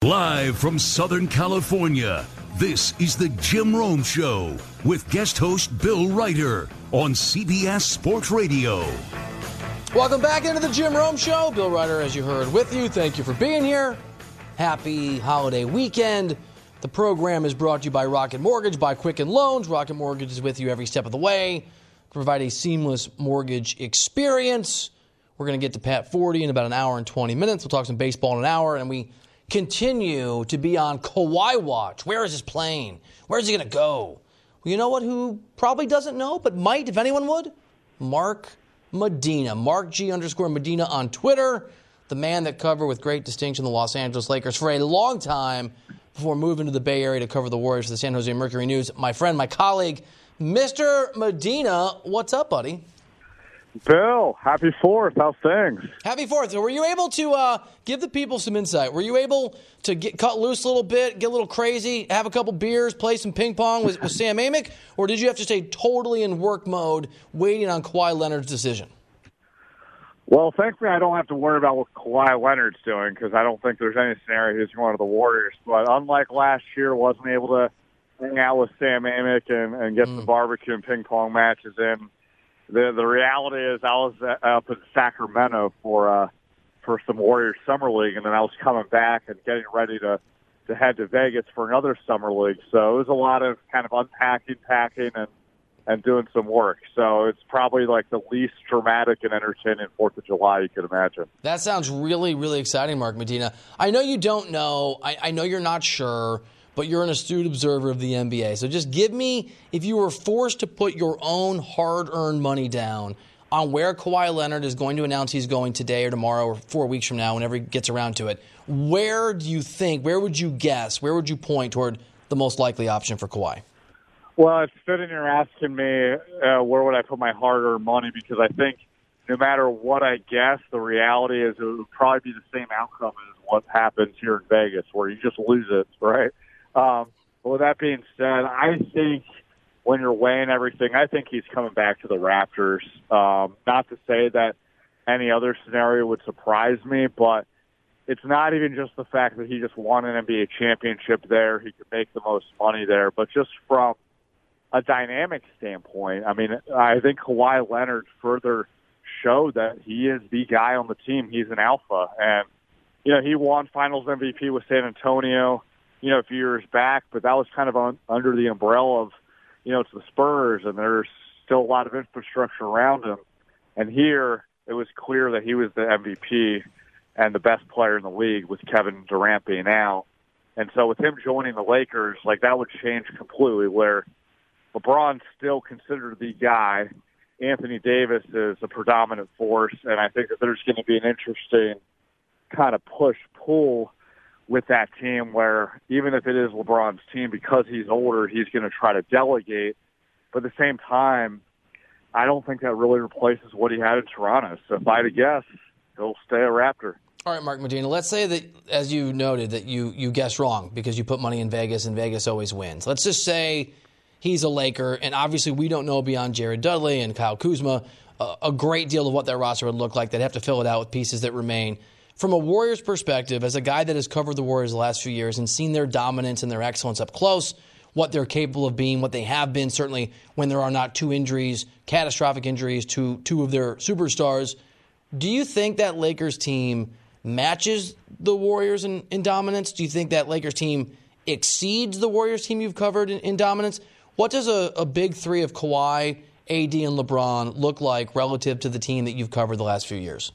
Live from Southern California, this is the Jim Rome Show with guest host Bill Ryder on CBS Sports Radio. Welcome back into the Jim Rome Show. Bill Ryder, as you heard, with you. Thank you for being here. Happy holiday weekend. The program is brought to you by Rocket Mortgage, by Quicken Loans. Rocket Mortgage is with you every step of the way to provide a seamless mortgage experience. We're going to get to Pat Forty in about an hour and 20 minutes. We'll talk some baseball in an hour, and we continue to be on Kawhi watch. Where is his plane? Where is he going to go? Well, you know what? Who probably doesn't know, but might, if anyone would? Mark Medina. Mark G_Medina on Twitter. The man that covered with great distinction the Los Angeles Lakers for a long time before moving to the Bay Area to cover the Warriors for the San Jose Mercury News. My friend, my colleague, Mr. Medina. What's up, buddy? Bill, happy 4th. How's things? Happy 4th. So were you able to give the people some insight? Were you able to cut loose a little bit, get a little crazy, have a couple beers, play some ping pong with Sam Amick? Or did you have to stay totally in work mode waiting on Kawhi Leonard's decision? Well, thankfully, I don't have to worry about what Kawhi Leonard's doing because I don't think there's any scenario he's going to the Warriors. But unlike last year, wasn't able to hang out with Sam Amick and get some barbecue and ping pong matches in. The reality is I was up in Sacramento for some Warriors Summer League, and then I was coming back and getting ready to head to Vegas for another Summer League. So it was a lot of kind of unpacking, packing, and doing some work. So it's probably like the least dramatic and entertaining 4th of July you could imagine. That sounds really, really exciting, Mark Medina. I know you don't know. I know you're not sure, but you're an astute observer of the NBA. So just give me, if you were forced to put your own hard-earned money down on where Kawhi Leonard is going to announce he's going today or tomorrow or 4 weeks from now, whenever he gets around to it, where do you think, where would you guess, where would you point toward the most likely option for Kawhi? Well, it's fitting you're asking me where would I put my hard-earned money because I think no matter what I guess, the reality is it would probably be the same outcome as what happens here in Vegas where you just lose it, right? But with that being said, I think when you're weighing everything, I think he's coming back to the Raptors. Not to say that any other scenario would surprise me, but it's not even just the fact that he just won an NBA championship there. He could make the most money there, but just from a dynamic standpoint, I mean, I think Kawhi Leonard further showed that he is the guy on the team. He's an alpha. And, you know, he won Finals MVP with San Antonio, you know, a few years back, but that was kind of under the umbrella of, you know, it's the Spurs, and there's still a lot of infrastructure around him. And here, it was clear that he was the MVP and the best player in the league with Kevin Durant being out. And so with him joining the Lakers, like, that would change completely, where LeBron's still considered the guy. Anthony Davis is a predominant force, and I think that there's going to be an interesting kind of push-pull with that team where even if it is LeBron's team, because he's older, he's going to try to delegate. But at the same time, I don't think that really replaces what he had in Toronto. So if I had to guess, he'll stay a Raptor. All right, Mark Medina, let's say that, as you noted, that you guessed wrong because you put money in Vegas and Vegas always wins. Let's just say he's a Laker, and obviously we don't know beyond Jared Dudley and Kyle Kuzma a great deal of what that roster would look like. They'd have to fill it out with pieces that remain. From a Warriors perspective, as a guy that has covered the Warriors the last few years and seen their dominance and their excellence up close, what they're capable of being, what they have been, certainly when there are not two injuries, catastrophic injuries to two of their superstars, do you think that Lakers team matches the Warriors in dominance? Do you think that Lakers team exceeds the Warriors team you've covered in dominance? What does a big three of Kawhi, AD, and LeBron look like relative to the team that you've covered the last few years?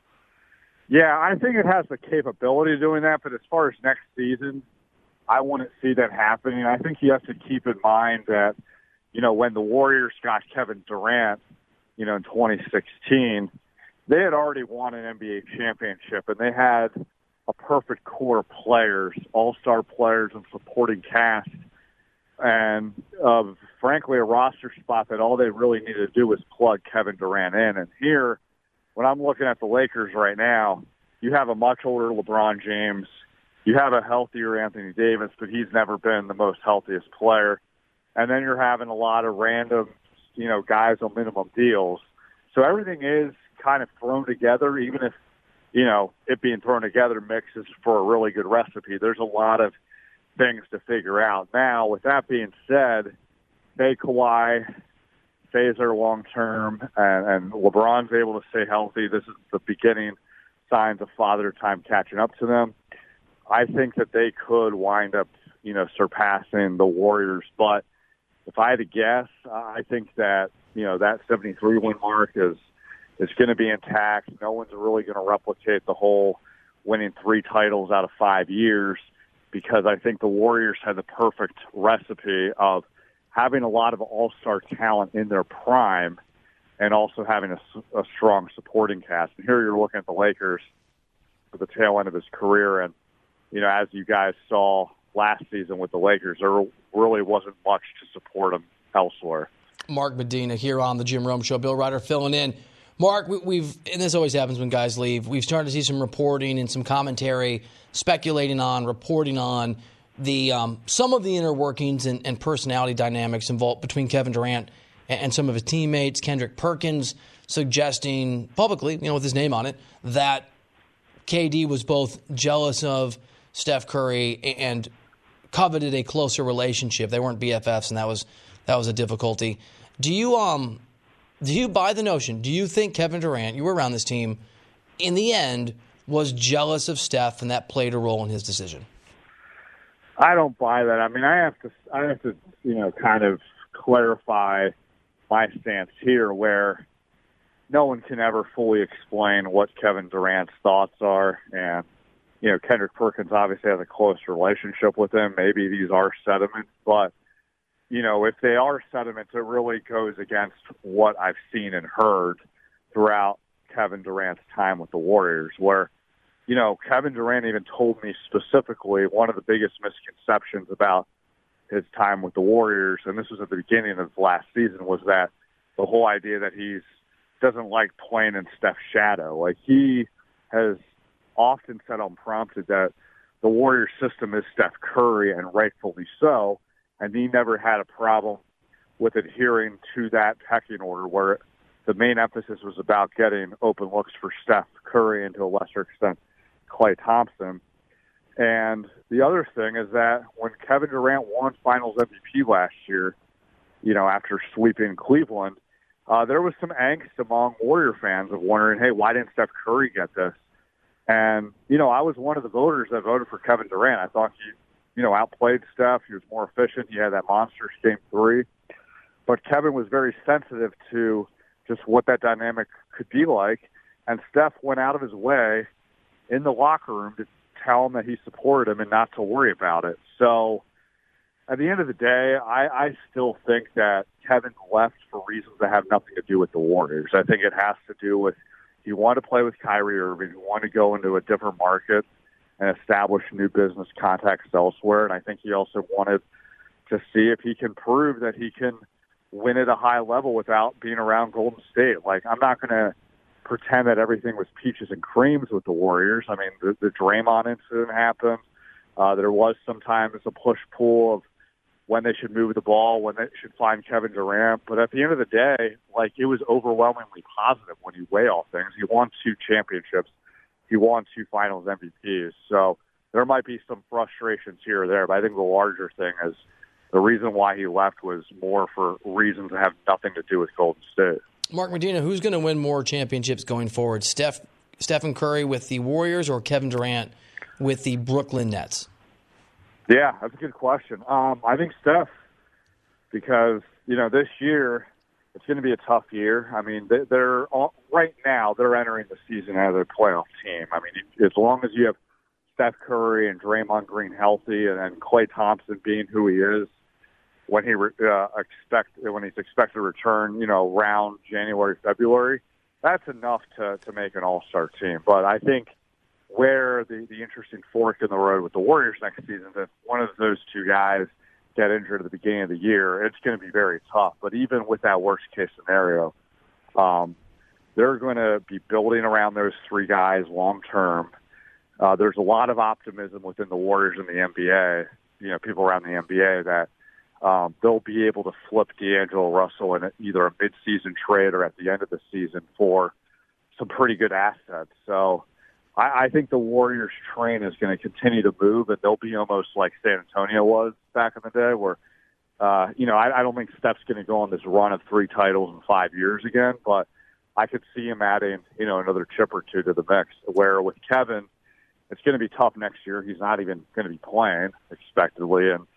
Yeah, I think it has the capability of doing that, but as far as next season, I wouldn't see that happening. I think you have to keep in mind that, you know, when the Warriors got Kevin Durant, you know, in 2016, they had already won an NBA championship, and they had a perfect core of players, all-star players and supporting cast, and frankly, a roster spot that all they really needed to do was plug Kevin Durant in. And here, when I'm looking at the Lakers right now, you have a much older LeBron James. You have a healthier Anthony Davis, but he's never been the most healthiest player. And then you're having a lot of random, you know, guys on minimum deals. So everything is kind of thrown together, even if, it being thrown together mixes for a really good recipe. There's a lot of things to figure out. Now, with that being said, say Kawhi stays there long-term and LeBron's able to stay healthy, this is the beginning signs of Father Time catching up to them. I think that they could wind up, surpassing the Warriors. But if I had to guess, I think that, that 73-win mark is going to be intact. No one's really going to replicate the whole winning 3 titles out of 5 years, because I think the Warriors had the perfect recipe of having a lot of all-star talent in their prime and also having a strong supporting cast. And here you're looking at the Lakers at the tail end of his career, and, as you guys saw last season with the Lakers, there really wasn't much to support him elsewhere. Mark Medina here on the Jim Rome Show. Bill Ryder filling in. Mark, we've and this always happens when guys leave, we've started to see some reporting and some commentary reporting on the some of the inner workings and personality dynamics involved between Kevin Durant and some of his teammates. Kendrick Perkins suggesting publicly, with his name on it, that KD was both jealous of Steph Curry and coveted a closer relationship. They weren't BFFs, and that was a difficulty. Do you buy the notion? Do you think Kevin Durant, you were around this team, in the end was jealous of Steph and that played a role in his decision? I don't buy that. I mean, I have to, kind of clarify my stance here, where no one can ever fully explain what Kevin Durant's thoughts are. And, Kendrick Perkins obviously has a close relationship with him. Maybe these are sentiments, but, if they are sentiments, it really goes against what I've seen and heard throughout Kevin Durant's time with the Warriors, where, Kevin Durant even told me specifically one of the biggest misconceptions about his time with the Warriors, and this was at the beginning of last season, was that the whole idea that he doesn't like playing in Steph's shadow. Like, he has often said unprompted that the Warriors system is Steph Curry, and rightfully so, and he never had a problem with adhering to that pecking order, where the main emphasis was about getting open looks for Steph Curry and to a lesser extent Klay Thompson. And the other thing is that when Kevin Durant won Finals MVP last year, after sweeping Cleveland, there was some angst among Warrior fans of wondering, hey, why didn't Steph Curry get this? And, I was one of the voters that voted for Kevin Durant. I thought he, outplayed Steph. He was more efficient. He had that monstrous Game 3. But Kevin was very sensitive to just what that dynamic could be like. And Steph went out of his way in the locker room to tell him that he supported him and not to worry about it. So at the end of the day, I still think that Kevin left for reasons that have nothing to do with the Warriors. I think it has to do with he wanted to play with Kyrie Irving. He wanted to go into a different market and establish new business contacts elsewhere. And I think he also wanted to see if he can prove that he can win at a high level without being around Golden State. Like, I'm not going to pretend that everything was peaches and creams with the Warriors. I mean, the Draymond incident happened. There was sometimes a push-pull of when they should move the ball, when they should find Kevin Durant. But at the end of the day, it was overwhelmingly positive when you weigh all things. He won 2 championships. He won 2 Finals MVPs. So there might be some frustrations here or there, but I think the larger thing is the reason why he left was more for reasons that have nothing to do with Golden State. Mark Medina, who's going to win more championships going forward? Stephen Curry with the Warriors or Kevin Durant with the Brooklyn Nets? Yeah, that's a good question. I think Steph, because, this year it's going to be a tough year. I mean, they're right now they're entering the season as a playoff team. I mean, as long as you have Steph Curry and Draymond Green healthy, and then Klay Thompson being who he is when he's expected to return, around January, February, that's enough to make an all-star team. But I think where the interesting fork in the road with the Warriors next season, if one of those 2 guys get injured at the beginning of the year, it's going to be very tough. But even with that worst-case scenario, they're going to be building around those 3 guys long-term. There's a lot of optimism within the Warriors and the NBA, people around the NBA, that they'll be able to flip D'Angelo Russell in either a mid-season trade or at the end of the season for some pretty good assets. So I think the Warriors train is going to continue to move, and they'll be almost like San Antonio was back in the day where, I don't think Steph's going to go on this run of 3 titles in 5 years again, but I could see him adding, another chip or two to the mix, where with Kevin, it's going to be tough next year. He's not even going to be playing, expectedly, and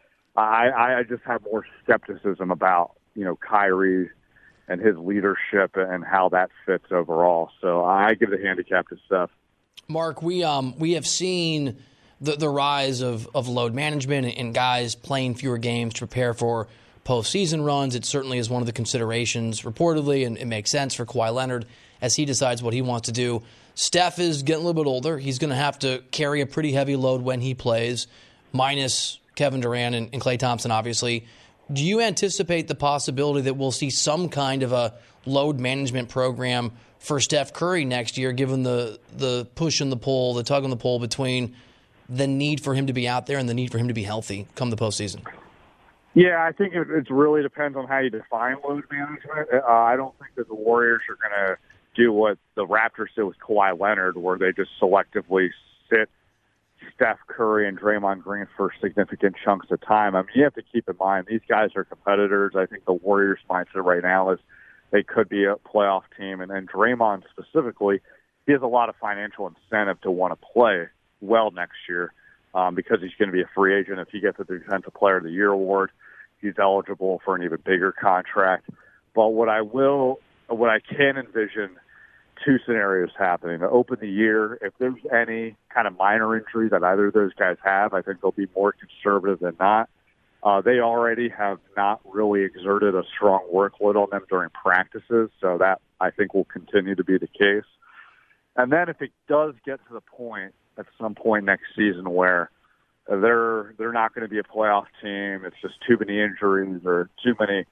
I just have more skepticism about, Kyrie and his leadership and how that fits overall. So I give the handicap to Steph. Mark, we have seen the rise of load management and guys playing fewer games to prepare for postseason runs. It certainly is one of the considerations, reportedly, and it makes sense for Kawhi Leonard as he decides what he wants to do. Steph is getting a little bit older. He's going to have to carry a pretty heavy load when he plays, minus Kevin Durant and Klay Thompson, obviously. Do you anticipate the possibility that we'll see some kind of a load management program for Steph Curry next year, given the push and the pull, the tug and the pull between the need for him to be out there and the need for him to be healthy come the postseason? Yeah, I think it really depends on how you define load management. I don't think that the Warriors are going to do what the Raptors did with Kawhi Leonard, where they just selectively sit Steph Curry and Draymond Green for significant chunks of time. I mean, you have to keep in mind, these guys are competitors. I think the Warriors' mindset right now is they could be a playoff team. And then Draymond specifically, he has a lot of financial incentive to want to play well next year because he's going to be a free agent. If he gets the Defensive Player of the Year award, he's eligible for an even bigger contract. But what I can envision 2 scenarios happening. To open the year, if there's any kind of minor injury that either of those guys have, I think they'll be more conservative than not. They already have not really exerted a strong workload on them during practices, so that I think will continue to be the case. And then if it does get to the point at some point next season where they're not going to be a playoff team, it's just too many injuries or too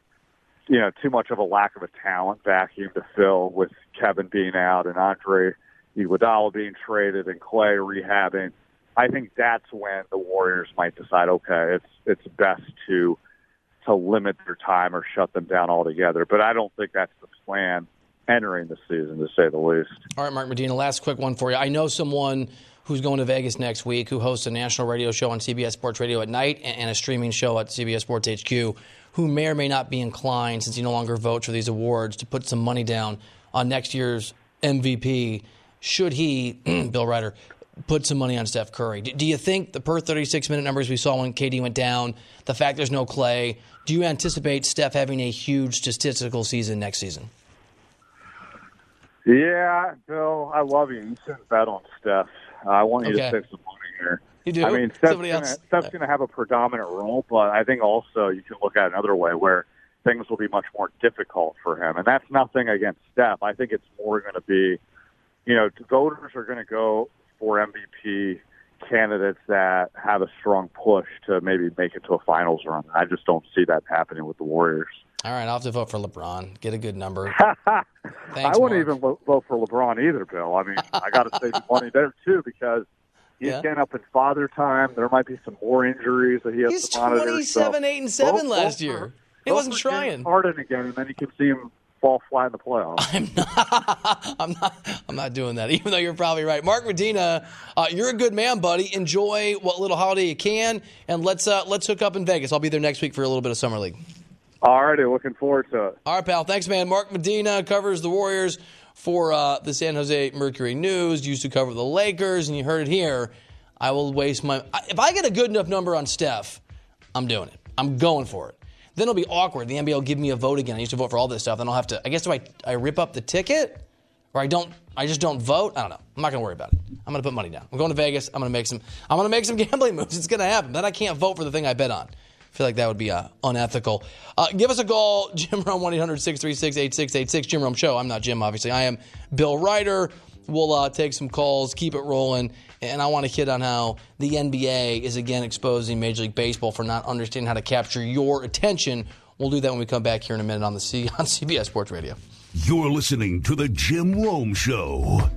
much of a lack of a talent vacuum to fill with Kevin being out and Andre Iguodala being traded and Klay rehabbing, I think that's when the Warriors might decide, okay, it's best to limit their time or shut them down altogether. But I don't think that's the plan entering the season, to say the least. All right, Mark Medina, last quick one for you. I know someone who's going to Vegas next week, who hosts a national radio show on CBS Sports Radio at night and a streaming show at CBS Sports HQ, who may or may not be inclined, since he no longer votes for these awards, to put some money down on next year's MVP, should he, Bill Ryder, put some money on Steph Curry. Do you think the per 36-minute numbers we saw when KD went down, the fact there's no Klay, do you anticipate Steph having a huge statistical season next season? Yeah, Bill, I love you. You shouldn't bet on Steph. I want you to save some money here. You do? I mean, Steph's going to have a predominant role, but I think also you can look at it another way where things will be much more difficult for him. And that's nothing against Steph. I think it's more going to be, voters are going to go for MVP candidates that have a strong push to maybe make it to a finals run. I just don't see that happening with the Warriors. All right, I'll have to vote for LeBron. Get a good number. Thanks, I wouldn't even vote for LeBron either, Bill. I mean, I got to save money there, too, because he's getting up in father time. There might be some more injuries that he has to monitor. He's 27, 8, and 7 last year. He wasn't trying. Harden again, and then you can see him fall flat in the playoffs. I'm not doing that, even though you're probably right. Mark Medina, you're a good man, buddy. Enjoy what little holiday you can, and let's hook up in Vegas. I'll be there next week for a little bit of Summer League. All righty, looking forward to it. All right, pal. Thanks, man. Mark Medina covers the Warriors for the San Jose Mercury News. Used to cover the Lakers, and you heard it here. I will waste my... If I get a good enough number on Steph, I'm doing it. I'm going for it. Then it'll be awkward. The NBA will give me a vote again. I used to vote for all this stuff. Then I'll have to... I guess do I rip up the ticket? Or I just don't vote? I don't know. I'm not going to worry about it. I'm going to put money down. I'm going to Vegas. I'm going to make some gambling moves. It's going to happen. Then I can't vote for the thing I bet on. I feel like that would be unethical. Give us a call, Jim Rome, 1-800-636-8686. Jim Rome Show. I'm not Jim, obviously. I am Bill Ryder. We'll take some calls, keep it rolling. And I want to hit on how the NBA is again exposing Major League Baseball for not understanding how to capture your attention. We'll do that when we come back here in a minute on CBS Sports Radio. You're listening to The Jim Rome Show.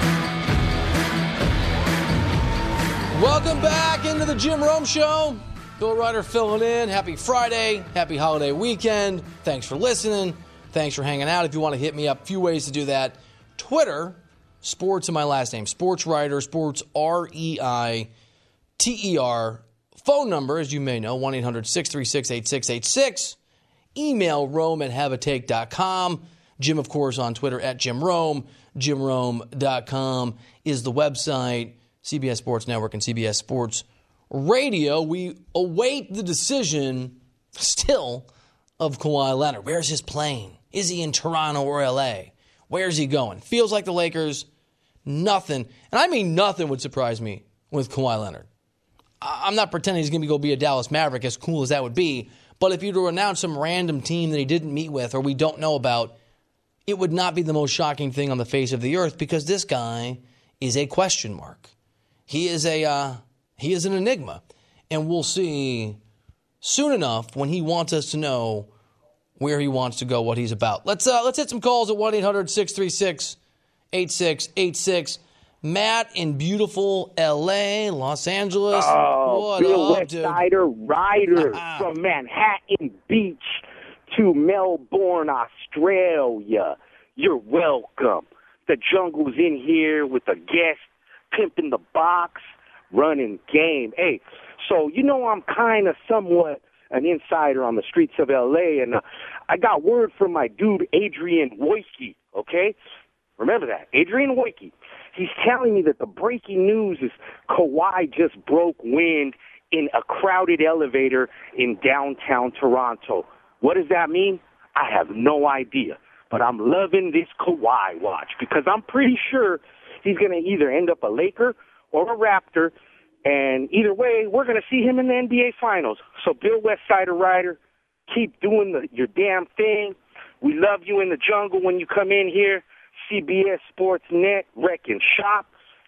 Welcome back into the Jim Rome Show. Bill Ryder filling in. Happy Friday. Happy holiday weekend. Thanks for listening. Thanks for hanging out. If you want to hit me up, a few ways to do that. Twitter, sports in my last name. Sports Ryder, sports REITER. Phone number, as you may know, 1-800-636-8686. Email rome@haveatake.com. Jim, of course, on Twitter @JimRome. JimRome.com is the website. CBS Sports Network and CBS Sports Radio. We await the decision still of Kawhi Leonard. Where's his plane? Is he in Toronto or LA? Where's he going? Feels like the Lakers. Nothing, and I mean nothing, would surprise me with Kawhi Leonard. I'm not pretending he's going to go be a Dallas Maverick, as cool as that would be. But if you were to announce some random team that he didn't meet with or we don't know about, it would not be the most shocking thing on the face of the earth, because this guy is a question mark. He is an enigma, and we'll see soon enough when he wants us to know where he wants to go, what he's about. Let's hit some calls at 1-800-636-8686. Matt in beautiful L.A., Los Angeles. What Bill up, Westsider Ryder from Manhattan Beach to Melbourne, Australia. You're welcome. The Jungle's in here with a guest, pimping the box, running game. Hey, so you know I'm kind of somewhat an insider on the streets of L.A., and I got word from my dude Adrian Wojcicki, okay? Remember that, Adrian Wojcicki. He's telling me that the breaking news is Kawhi just broke wind in a crowded elevator in downtown Toronto. What does that mean? I have no idea. But I'm loving this Kawhi watch, because I'm pretty sure he's going to either end up a Laker or a Raptor, and either way, we're going to see him in the NBA Finals. So, Bill Westsider Ryder, keep doing your damn thing. We love you in the jungle when you come in here. CBS Sports Net, Wreck and Shop.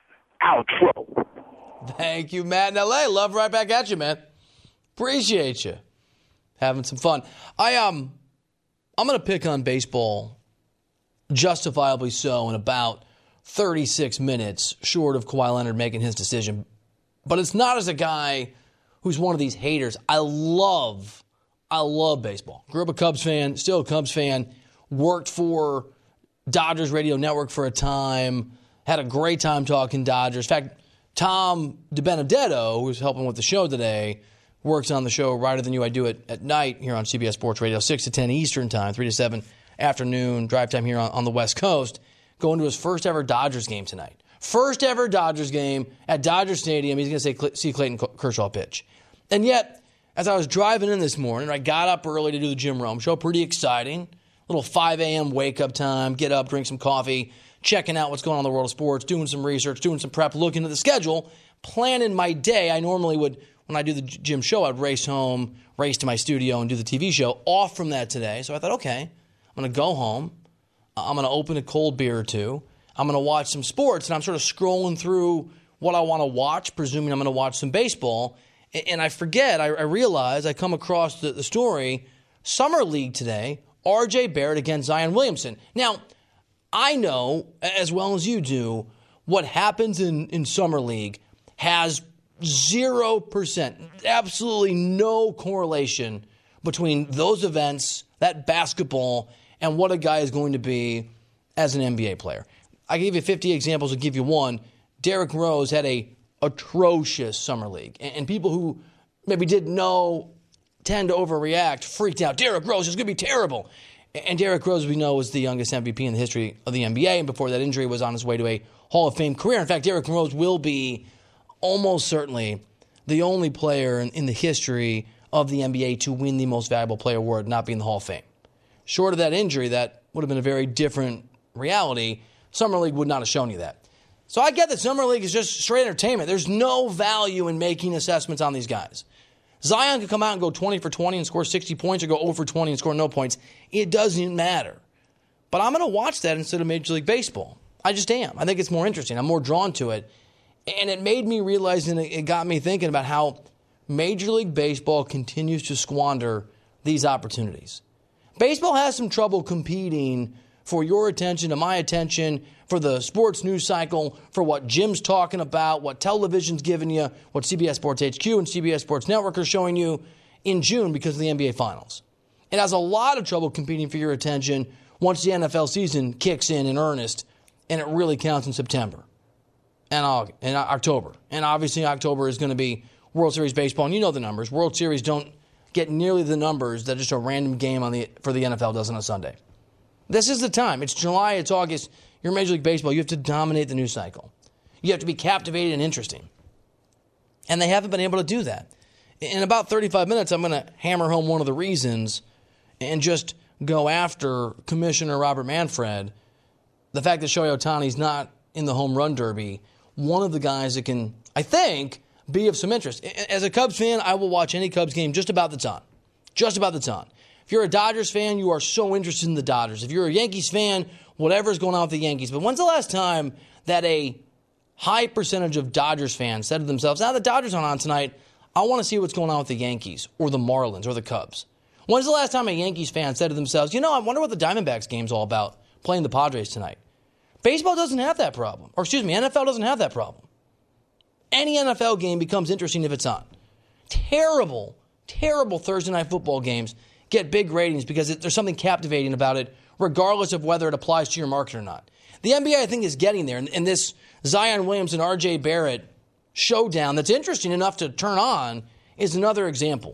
Outro. Thank you, Matt in L.A. Love right back at you, man. Appreciate you. Having some fun. I'm going to pick on baseball, justifiably so, in about 36 minutes, short of Kawhi Leonard making his decision. But it's not as a guy who's one of these haters. I love baseball. Grew up a Cubs fan, still a Cubs fan. Worked for Dodgers Radio Network for a time. Had a great time talking Dodgers. In fact, Tom DiBenedetto, who's helping with the show today, works on the show Rider Than You. I do it at night here on CBS Sports Radio, 6 to 10 Eastern time, 3 to 7 afternoon, drive time here on the West Coast. Going to his first ever Dodgers game tonight. First ever Dodgers game at Dodger Stadium. He's going to see Clayton Kershaw pitch. And yet, as I was driving in this morning, I got up early to do the Jim Rome show. Pretty exciting. Little 5 a.m. wake-up time, get up, drink some coffee, checking out what's going on in the world of sports, doing some research, doing some prep, looking at the schedule, planning my day. I normally would, when I do the gym show, I'd race home, race to my studio, and do the TV show. Off from that today. So I thought, okay, I'm going to go home. I'm going to open a cold beer or two. I'm going to watch some sports, and I'm sort of scrolling through what I want to watch, presuming I'm going to watch some baseball. And I forget, I realize, I come across the story, Summer League today, R.J. Barrett against Zion Williamson. Now, I know, as well as you do, what happens in Summer League has 0%, absolutely no correlation between those events, that basketball, and what a guy is going to be as an NBA player. I gave you 50 examples. I'll give you one. Derrick Rose had a atrocious Summer League. And people who maybe didn't know tend to overreact, freaked out. Derrick Rose is going to be terrible. And Derrick Rose, we know, was the youngest MVP in the history of the NBA, and before that injury was on his way to a Hall of Fame career. In fact, Derrick Rose will be almost certainly the only player in the history of the NBA to win the Most Valuable Player award, not be in the Hall of Fame. Short of that injury, that would have been a very different reality. Summer League would not have shown you that. So I get that Summer League is just straight entertainment. There's no value in making assessments on these guys. Zion could come out and go 20 for 20 and score 60 points, or go 0 for 20 and score no points. It doesn't matter. But I'm going to watch that instead of Major League Baseball. I just am. I think it's more interesting. I'm more drawn to it. And it made me realize, and it got me thinking about how Major League Baseball continues to squander these opportunities. Baseball has some trouble competing for your attention, to my attention, for the sports news cycle, for what Jim's talking about, what television's giving you, what CBS Sports HQ and CBS Sports Network are showing you in June because of the NBA Finals. It has a lot of trouble competing for your attention once the NFL season kicks in earnest, and it really counts in September and October. And obviously October is going to be World Series baseball, and you know the numbers. World Series don't get nearly the numbers that just a random game for the NFL does on a Sunday. This is the time. It's July, it's August. You're Major League Baseball. You have to dominate the news cycle. You have to be captivating and interesting. And they haven't been able to do that. In about 35 minutes, I'm going to hammer home one of the reasons and just go after Commissioner Robert Manfred, the fact that Shohei Ohtani's not in the home run derby, one of the guys that can, I think, be of some interest. As a Cubs fan, I will watch any Cubs game just about that's on. Just about that's on. If you're a Dodgers fan, you are so interested in the Dodgers. If you're a Yankees fan, whatever's going on with the Yankees. But when's the last time that a high percentage of Dodgers fans said to themselves, the Dodgers aren't on tonight, I want to see what's going on with the Yankees or the Marlins or the Cubs? When's the last time a Yankees fan said to themselves, I wonder what the Diamondbacks game's all about, playing the Padres tonight? Baseball doesn't have that problem. NFL doesn't have that problem. Any NFL game becomes interesting if it's on. Terrible, terrible Thursday night football games get big ratings because there's something captivating about it, regardless of whether it applies to your market or not. The NBA, I think, is getting there. And this Zion Williamson, R.J. Barrett showdown that's interesting enough to turn on is another example.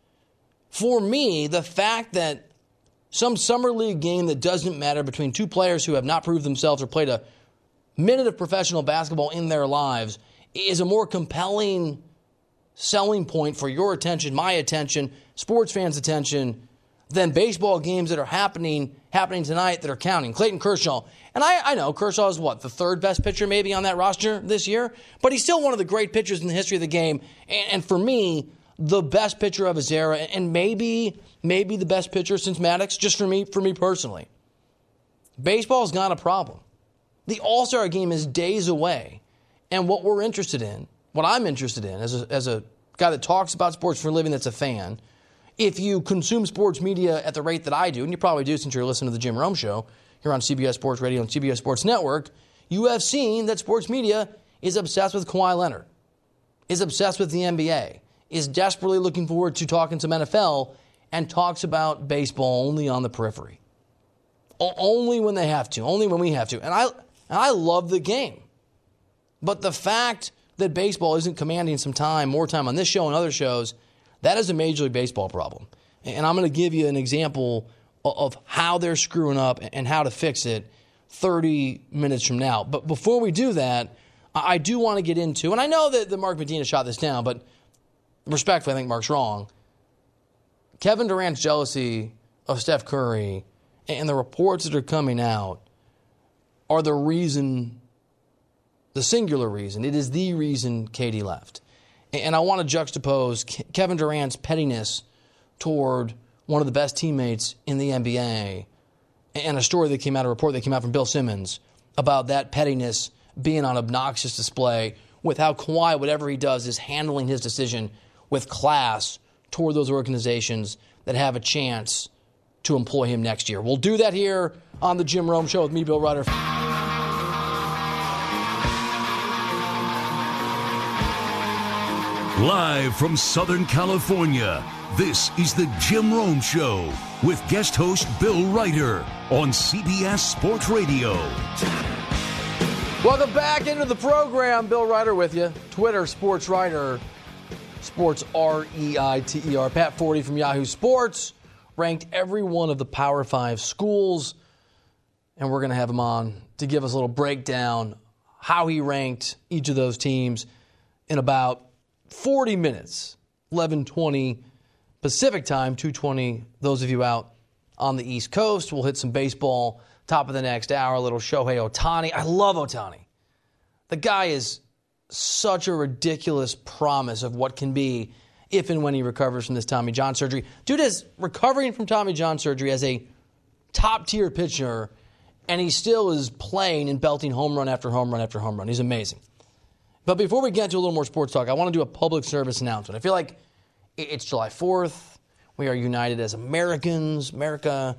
For me, the fact that some summer league game that doesn't matter between two players who have not proved themselves or played a minute of professional basketball in their lives is a more compelling selling point for your attention, my attention, sports fans' attention, than baseball games that are happening tonight that are counting. Clayton Kershaw. And I know Kershaw is the third best pitcher maybe on that roster this year, but he's still one of the great pitchers in the history of the game. And for me, the best pitcher of his era, and maybe the best pitcher since Maddox, just for me personally. Baseball's got a problem. The All-Star game is days away, and what we're interested in, what I'm interested in as a guy that talks about sports for a living that's a fan, if you consume sports media at the rate that I do, and you probably do since you're listening to the Jim Rome Show here on CBS Sports Radio and CBS Sports Network, you have seen that sports media is obsessed with Kawhi Leonard, is obsessed with the NBA, is desperately looking forward to talking some NFL, and talks about baseball only on the periphery. Only when they have to, only when we have to. And I love the game. But the fact that baseball isn't commanding more time on this show and other shows, that is a Major League Baseball problem. And I'm going to give you an example of how they're screwing up and how to fix it 30 minutes from now. But before we do that, I do want to get into, and I know that Mark Medina shot this down, but respectfully, I think Mark's wrong. Kevin Durant's jealousy of Steph Curry and the reports that are coming out are the singular reason. It is the reason KD left. And I want to juxtapose Kevin Durant's pettiness toward one of the best teammates in the NBA and a report that came out from Bill Simmons about that pettiness being on obnoxious display with how Kawhi, whatever he does, is handling his decision with class toward those organizations that have a chance to employ him next year. We'll do that here on the Jim Rome Show with me, Bill Rutter. Live from Southern California, this is the Jim Rome Show with guest host Bill Rutter on CBS Sports Radio. Welcome back into the program. Bill Rutter with you. Twitter, Sports Writer, Sports R-E-I-T-E-R. Pat Forty from Yahoo Sports ranked every one of the Power 5 schools, and we're going to have him on to give us a little breakdown how he ranked each of those teams in about 40 minutes, 11:20 Pacific time, 2:20 those of you out on the East Coast. We'll hit some baseball, top of the next hour, a little Shohei Ohtani. I love Ohtani. The guy is such a ridiculous promise of what can be if and when he recovers from this Tommy John surgery. Dude is recovering from Tommy John surgery as a top-tier pitcher, and he still is playing and belting home run after home run after home run. He's amazing. But before we get to a little more sports talk, I want to do a public service announcement. I feel like it's July 4th. We are united as Americans, America,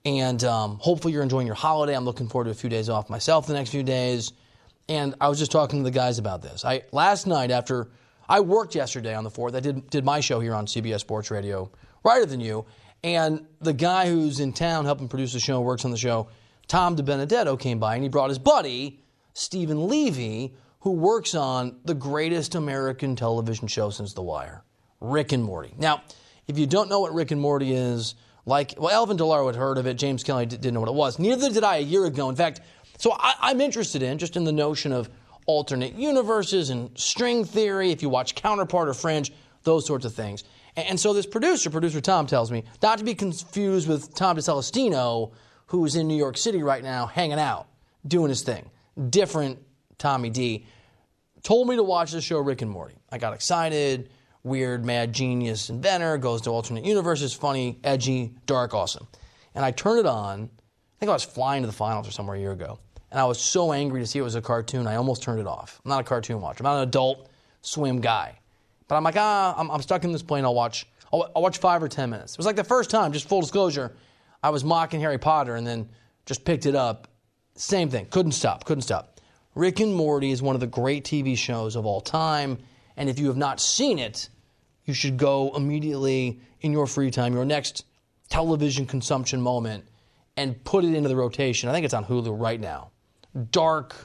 And hopefully you're enjoying your holiday. I'm looking forward to a few days off myself the next few days. And I was just talking to the guys about this. Last night, after I worked yesterday on the 4th, I did my show here on CBS Sports Radio, Brighter Than You. And the guy who's in town helping produce the show, works on the show, Tom DiBenedetto, came by, and he brought his buddy, Stephen Levy, who works on the greatest American television show since The Wire, Rick and Morty. Now, if you don't know what Rick and Morty is, Alvin Delaro had heard of it. James Kelly didn't know what it was. Neither did I a year ago. In fact, so I'm interested in the notion of alternate universes and string theory, if you watch Counterpart or Fringe, those sorts of things. And so this producer Tom, tells me, not to be confused with Tom DeCelestino, who's in New York City right now hanging out, doing his thing. Different Tommy D. Told me to watch the show Rick and Morty. I got excited. Weird, mad genius inventor, goes to alternate universes, funny, edgy, dark, awesome. And I turned it on. I think I was flying to the finals or somewhere a year ago. And I was so angry to see it was a cartoon, I almost turned it off. I'm not a cartoon watcher. I'm not an adult swim guy. But I'm like, I'm stuck in this plane. I'll watch 5 or 10 minutes. It was like the first time, just full disclosure, I was mocking Harry Potter and then just picked it up. Same thing. Couldn't stop. Rick and Morty is one of the great TV shows of all time. And if you have not seen it, you should go immediately in your free time, your next television consumption moment, and put it into the rotation. I think it's on Hulu right now. Dark,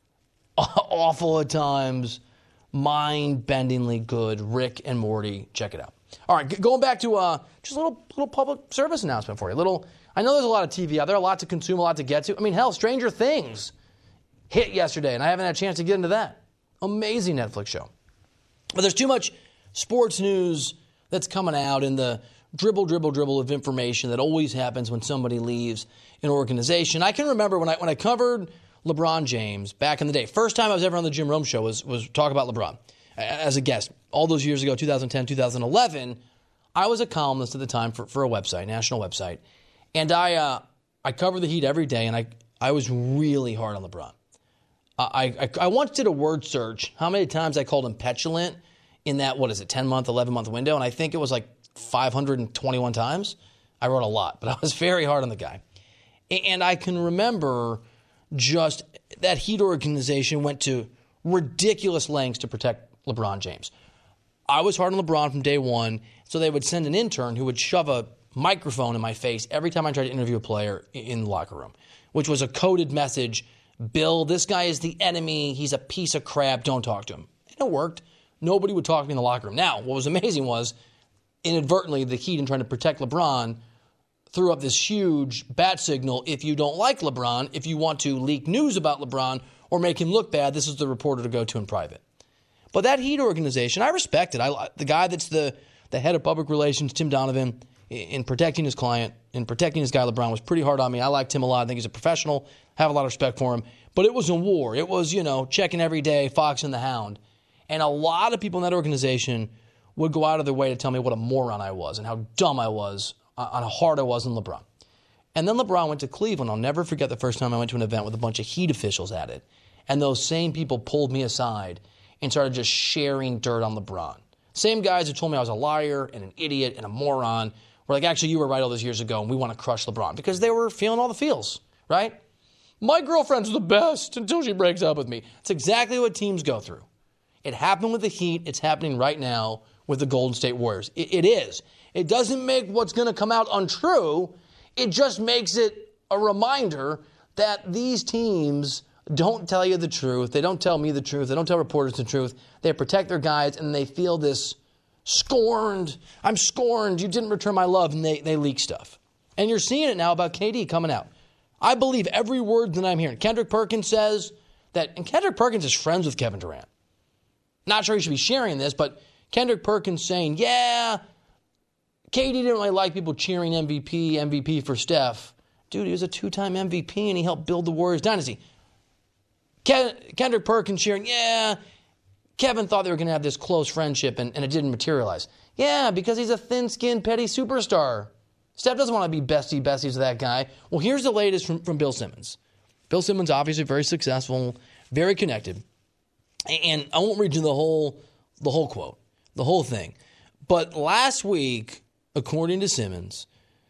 awful at times, mind-bendingly good. Rick and Morty. Check it out. All right, going back to just a little public service announcement for you. I know there's a lot of TV out there, a lot to consume, a lot to get to. I mean, hell, Stranger Things hit yesterday, and I haven't had a chance to get into that. Amazing Netflix show. But there's too much sports news that's coming out in the dribble of information that always happens when somebody leaves an organization. I can remember when I covered LeBron James back in the day. First time I was ever on the Jim Rome Show was talk about LeBron as a guest. All those years ago, 2010, 2011, I was a columnist at the time for a website, national website. And I covered the Heat every day, and I was really hard on LeBron. I once did a word search, how many times I called him petulant in that, 10-month, 11-month window, and I think it was like 521 times. I wrote a lot, but I was very hard on the guy. And I can remember just that Heat organization went to ridiculous lengths to protect LeBron James. I was hard on LeBron from day one, so they would send an intern who would shove a microphone in my face every time I tried to interview a player in the locker room, which was a coded message. Bill, this guy is the enemy. He's a piece of crap. Don't talk to him. And it worked. Nobody would talk to me in the locker room. Now, what was amazing was, inadvertently, the Heat, in trying to protect LeBron, threw up this huge bat signal. If you don't like LeBron, if you want to leak news about LeBron or make him look bad, this is the reporter to go to in private. But that Heat organization, I respect it. The guy that's the head of public relations, Tim Donovan, in protecting his client, in protecting his guy LeBron, was pretty hard on me. I liked him a lot. I think he's a professional. Have a lot of respect for him. But it was a war. It was, checking every day, Fox and the Hound. And a lot of people in that organization would go out of their way to tell me what a moron I was and how dumb I was, on how hard I was on LeBron. And then LeBron went to Cleveland. I'll never forget the first time I went to an event with a bunch of Heat officials at it. And those same people pulled me aside and started just sharing dirt on LeBron. Same guys who told me I was a liar and an idiot and a moron were like, actually, you were right all those years ago, and we want to crush LeBron. Because they were feeling all the feels, right? My girlfriend's the best until she breaks up with me. It's exactly what teams go through. It happened with the Heat. It's happening right now with the Golden State Warriors. It is. It doesn't make what's going to come out untrue. It just makes it a reminder that these teams don't tell you the truth. They don't tell me the truth. They don't tell reporters the truth. They protect their guys, and they feel this scorned. I'm scorned. You didn't return my love, and they leak stuff. And you're seeing it now about KD coming out. I believe every word that I'm hearing. Kendrick Perkins says that, and Kendrick Perkins is friends with Kevin Durant. Not sure he should be sharing this, but Kendrick Perkins saying, yeah, KD didn't really like people cheering MVP for Steph. Dude, he was a 2-time MVP, and he helped build the Warriors dynasty. Kendrick Perkins cheering, yeah, Kevin thought they were going to have this close friendship, and it didn't materialize. Yeah, because he's a thin-skinned, petty superstar. Steph doesn't want to be besties with that guy. Well, here's the latest from Bill Simmons. Bill Simmons, obviously very successful, very connected. And I won't read you the whole quote, the whole thing. But last week, according to Simmons,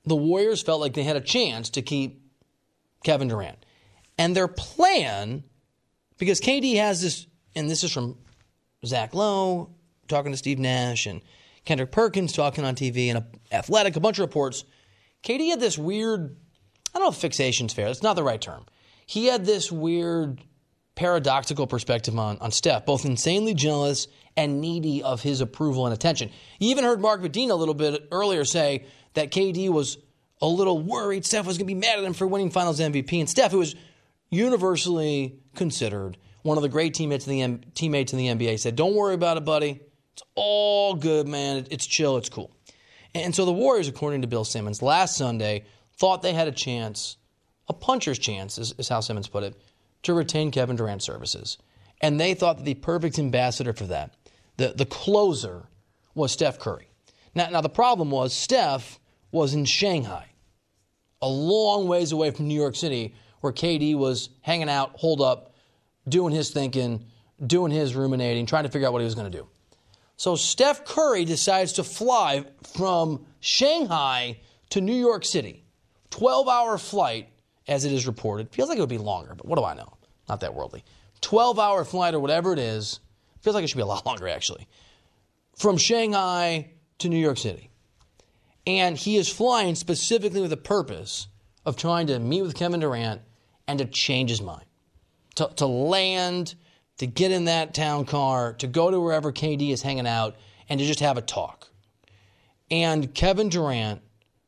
the Warriors felt like they had a chance to keep Kevin Durant. And their plan, because KD has this, and this is from Zach Lowe talking to Steve Nash and Kendrick Perkins talking on TV and Athletic, a bunch of reports. KD had this weird, I don't know if fixation's fair. That's not the right term. He had this weird paradoxical perspective on Steph, both insanely jealous and needy of his approval and attention. You even heard Mark Medina a little bit earlier say that KD was a little worried Steph was going to be mad at him for winning Finals MVP. And Steph, who was universally considered one of the great teammates in the NBA, said, "Don't worry about it, buddy. It's all good, man. It's chill. It's cool." And so the Warriors, according to Bill Simmons, last Sunday thought they had a chance, a puncher's chance, is how Simmons put it, to retain Kevin Durant's services. And they thought that the perfect ambassador for that, the closer, was Steph Curry. Now the problem was Steph was in Shanghai, a long ways away from New York City, where KD was hanging out, holed up, doing his thinking, doing his ruminating, trying to figure out what he was going to do. So Steph Curry decides to fly from Shanghai to New York City. 12-hour flight, as it is reported. Feels like it would be longer, but what do I know? Not that worldly. 12-hour flight or whatever it is. Feels like it should be a lot longer, actually. From Shanghai to New York City. And he is flying specifically with the purpose of trying to meet with Kevin Durant and to change his mind. To land, to get in that town car, to go to wherever KD is hanging out, and to just have a talk. And Kevin Durant,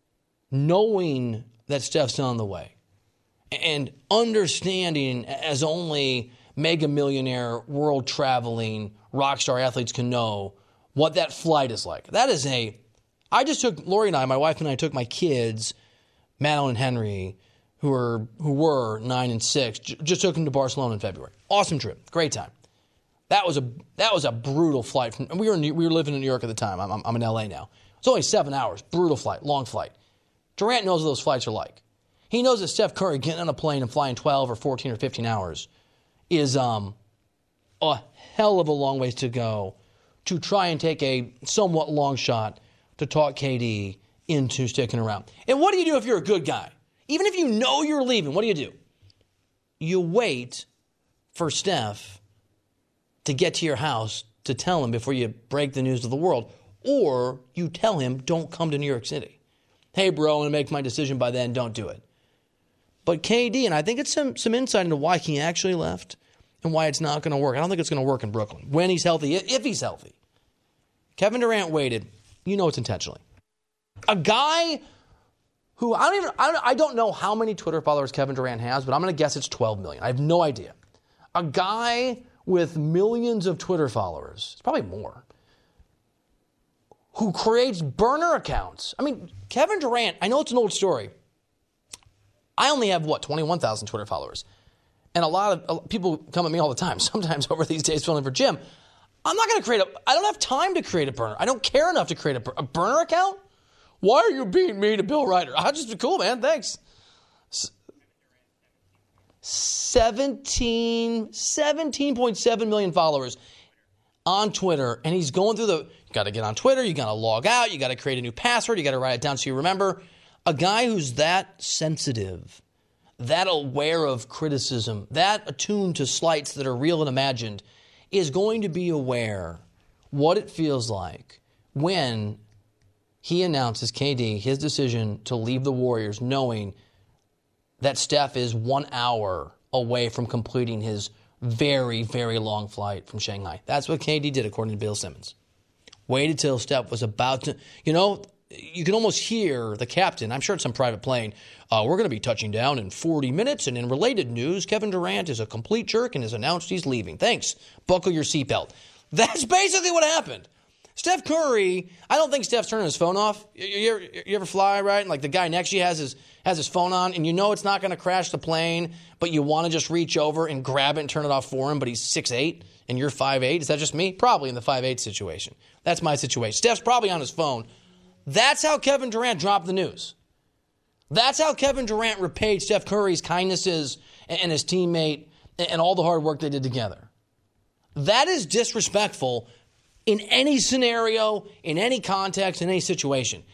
knowing that Steph's on the way, and understanding, as only mega millionaire, world traveling rock star athletes can know, what that flight is like. That is I just took, Lori and I, my wife and I, took my kids, Madeline and Henry, who were 9 and 6, just took them to Barcelona in February. Awesome trip, great time. That was a brutal flight. We were living in New York at the time. I'm in LA now. It's only 7 hours, brutal flight, long flight. Durant knows what those flights are like. He knows that Steph Curry getting on a plane and flying 12 or 14 or 15 hours is a hell of a long ways to go to try and take a somewhat long shot to talk KD into sticking around. And what do you do if you're a good guy? Even if you know you're leaving, what do? You wait for Steph to get to your house to tell him before you break the news to the world. Or you tell him, don't come to New York City. Hey, bro, I'm going to make my decision by then. Don't do it. But KD, and I think it's some insight into why he actually left and why it's not going to work. I don't think it's going to work in Brooklyn. When he's healthy, if he's healthy. Kevin Durant waited. You know it's intentionally. A guy who, I don't know how many Twitter followers Kevin Durant has, but I'm going to guess it's 12 million. I have no idea. A guy with millions of Twitter followers, it's probably more, who creates burner accounts. I mean, Kevin Durant, I know it's an old story. I only have, 21,000 Twitter followers. And a lot of people come at me all the time, sometimes over these days filling for Jim. I'm not going to I don't have time to create a burner. I don't care enough to create a burner account. Why are you being mean to Bill Ryder? I'll just be cool, man. Thanks. 17.7 million followers on Twitter. And he's going through you got to get on Twitter. You got to log out. You got to create a new password. You got to write it down so you remember. A guy who's that sensitive, that aware of criticism, that attuned to slights that are real and imagined, is going to be aware what it feels like when he announces, KD, his decision to leave the Warriors, knowing that Steph is 1 hour away from completing his very, very long flight from Shanghai. That's what KD did, according to Bill Simmons. Waited till Steph was about to, you can almost hear the captain, I'm sure it's some private plane, we're going to be touching down in 40 minutes, and in related news, Kevin Durant is a complete jerk and has announced he's leaving. Thanks. Buckle your seatbelt. That's basically what happened. Steph Curry, I don't think Steph's turning his phone off. You ever fly, right? And like the guy next to you has his phone on, and you know it's not going to crash the plane, but you want to just reach over and grab it and turn it off for him, but he's 6'8", and you're 5'8". Is that just me? Probably in the 5'8" situation. That's my situation. Steph's probably on his phone. That's how Kevin Durant dropped the news. That's how Kevin Durant repaid Steph Curry's kindnesses and his teammate and all the hard work they did together. That is disrespectful in any scenario, in any context, in any situation.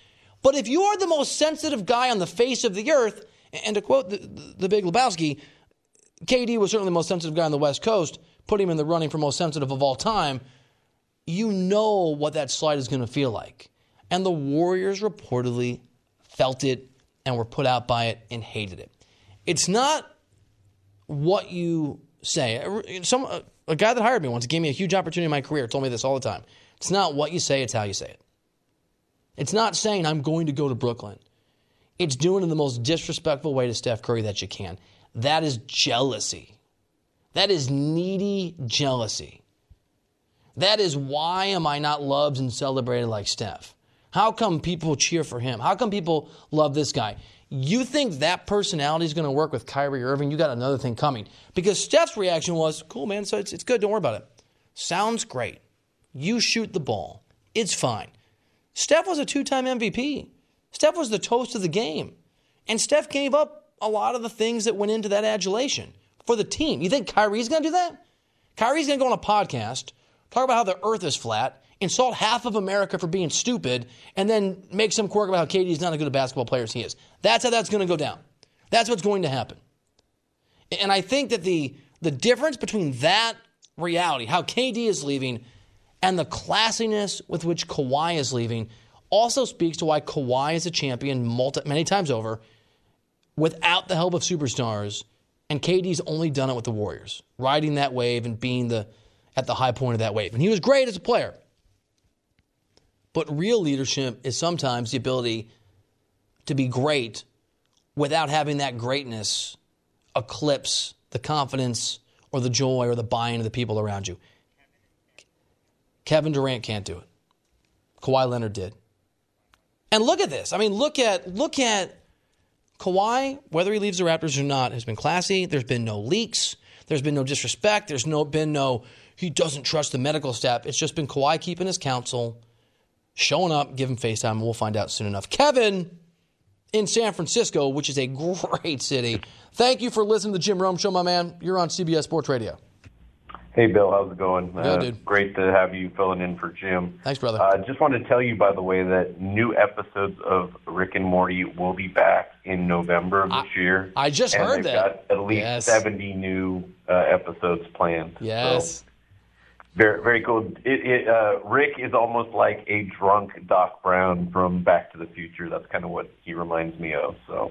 But if you are the most sensitive guy on the face of the earth, and to quote the Big Lebowski, KD was certainly the most sensitive guy on the West Coast, put him in the running for most sensitive of all time, you know what that slide is going to feel like. And the Warriors reportedly felt it and were put out by it and hated it. It's not what you say. A guy that hired me once gave me a huge opportunity in my career, told me this all the time. It's not what you say, it's how you say it. It's not saying I'm going to go to Brooklyn. It's doing it in the most disrespectful way to Steph Curry that you can. That is jealousy. That is needy jealousy. That is why am I not loved and celebrated like Steph? How come people cheer for him? How come people love this guy? You think that personality is going to work with Kyrie Irving? You got another thing coming. Because Steph's reaction was, cool, man, so it's good. Don't worry about it. Sounds great. You shoot the ball. It's fine. Steph was a 2-time MVP. Steph was the toast of the game. And Steph gave up a lot of the things that went into that adulation for the team. You think Kyrie's going to do that? Kyrie's going to go on a podcast, talk about how the earth is flat, insult half of America for being stupid, and then make some quirk about how KD is not as good a basketball player as he is. That's how that's going to go down. That's what's going to happen. And I think that the difference between that reality, how KD is leaving, and the classiness with which Kawhi is leaving also speaks to why Kawhi is a champion many times over without the help of superstars, and KD's only done it with the Warriors, riding that wave and being at the high point of that wave. And he was great as a player. But real leadership is sometimes the ability to be great without having that greatness eclipse the confidence or the joy or the buy-in of the people around you. Kevin Durant can't do it. Kawhi Leonard did. And look at this. I mean, look at Kawhi, whether he leaves the Raptors or not, has been classy. There's been no leaks. There's been no disrespect. There's been no, he doesn't trust the medical staff. It's just been Kawhi keeping his counsel, showing up, giving FaceTime, and we'll find out soon enough. Kevin in San Francisco, which is a great city. Thank you for listening to the Jim Rome Show, my man. You're on CBS Sports Radio. Hey, Bill. How's it going? Good, dude. Great to have you filling in for Jim. Thanks, brother. Just wanted to tell you, by the way, that new episodes of Rick and Morty will be back in November of this year. I just heard that. They've got at least 70 new episodes planned. Yes. So, very, very cool. Rick is almost like a drunk Doc Brown from Back to the Future. That's kind of what he reminds me of. So.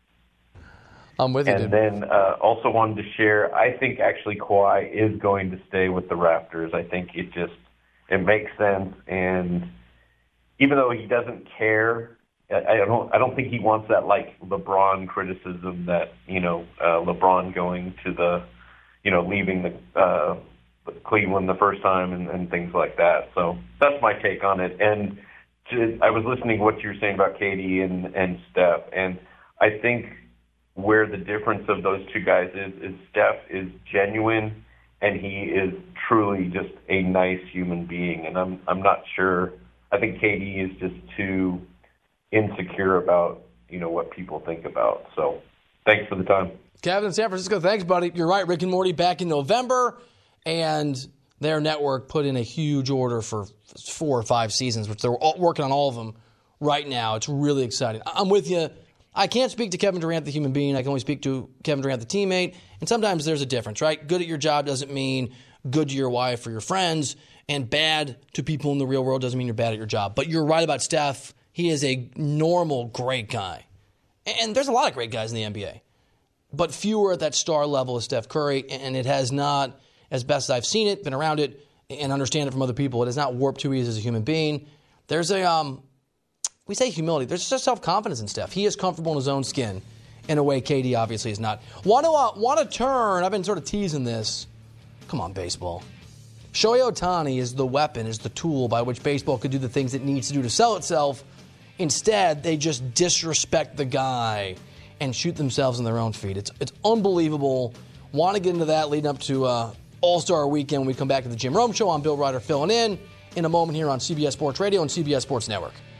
I'm with you, and dude. then also wanted to share, I think actually Kawhi is going to stay with the Raptors. I think it makes sense, and even though he doesn't care, I don't think he wants that like LeBron criticism that LeBron going to leaving the Cleveland the first time and things like that. So that's my take on it. And I was listening to what you were saying about KD and Steph, and I think where the difference of those two guys is Steph is genuine and he is truly just a nice human being. And I'm not sure. I think KD is just too insecure about, what people think about. So thanks for the time. Kevin in San Francisco, thanks, buddy. You're right. Rick and Morty back in November, and their network put in a huge order for 4 or 5 seasons, which they're working on all of them right now. It's really exciting. I'm with you. I can't speak to Kevin Durant, the human being. I can only speak to Kevin Durant, the teammate. And sometimes there's a difference, right? Good at your job doesn't mean good to your wife or your friends, and bad to people in the real world doesn't mean you're bad at your job. But you're right about Steph. He is a normal, great guy. And there's a lot of great guys in the NBA, but fewer at that star level as Steph Curry. And it has not, as best as I've seen it, been around it, and understand it from other people, it has not warped who he is as a human being. There's we say humility. There's just self-confidence in Steph. He is comfortable in his own skin in a way KD obviously is not. Want to turn, I've been sort of teasing this. Come on, baseball. Shohei Ohtani is the weapon, is the tool by which baseball could do the things it needs to do to sell itself. Instead, they just disrespect the guy and shoot themselves in their own feet. It's unbelievable. Want to get into that leading up to All-Star Weekend when we come back to the Jim Rome Show. I'm Bill Ryder filling in a moment here on CBS Sports Radio and CBS Sports Network.